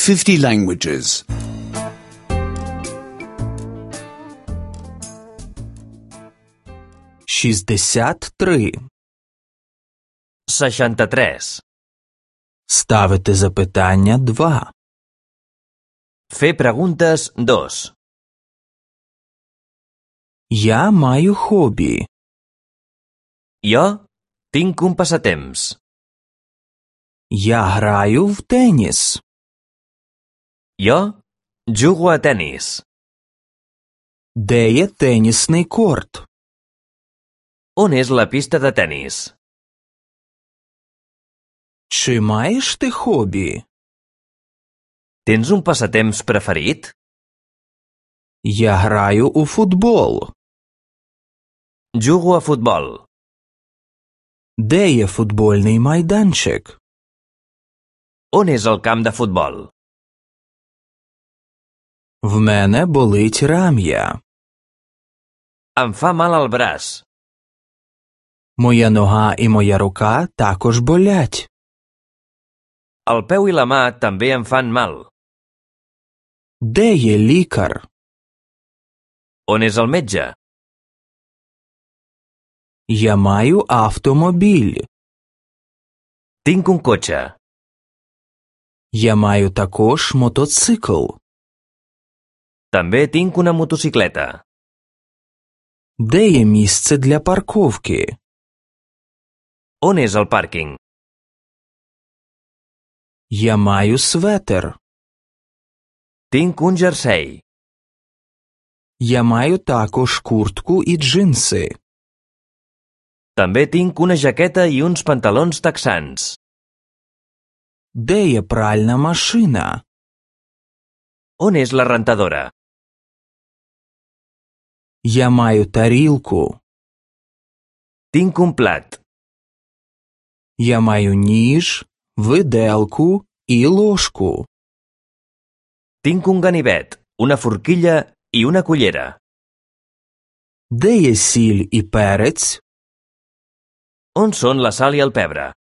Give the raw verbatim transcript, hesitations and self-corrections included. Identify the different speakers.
Speaker 1: fifty languages.
Speaker 2: шістдесят три.
Speaker 3: seixanta-tres.
Speaker 2: Ставити запитання два.
Speaker 3: Fer preguntes dos.
Speaker 2: Я маю хобі.
Speaker 3: Jo tinc un passatemps.
Speaker 2: Я граю в теніс.
Speaker 3: Jo jugo a tenis.
Speaker 2: Де є тенісний корт?
Speaker 3: On és la pista de tenis?
Speaker 2: Чи маєш ти хобі?
Speaker 3: Tens un passatemps preferit?
Speaker 2: Я граю у футбол.
Speaker 3: Jugo a futbol.
Speaker 2: Де є футбольний майданчик?
Speaker 3: On és el camp de futbol?
Speaker 2: В мене болить рам'я.
Speaker 3: Em fa mal el braç.
Speaker 2: Моя нога і моя рука також болять.
Speaker 3: El peu i la mà també em fan mal.
Speaker 2: Де є лікар?
Speaker 3: On és el metge?
Speaker 2: Я маю автомобіль.
Speaker 3: Tinc un cotxe.
Speaker 2: Я маю також мотоцикл.
Speaker 3: També tinc una motocicleta.
Speaker 2: Де є місце для парковки?
Speaker 3: On és el pàrquing?
Speaker 2: Я маю светер.
Speaker 3: Tinc un jersei.
Speaker 2: Я маю також куртку і джинси.
Speaker 3: També tinc una jaqueta i uns pantalons texans.
Speaker 2: Де є пральна машина?
Speaker 3: On és la rentadora?
Speaker 2: Я маю тарілку.
Speaker 3: Tinc un plat.
Speaker 2: Я маю ніж, виделку і ложку.
Speaker 3: Tinc un ganivet, una forquilla i una cullera.
Speaker 2: Де є сіль і перець?
Speaker 3: On són la sal i el pebre?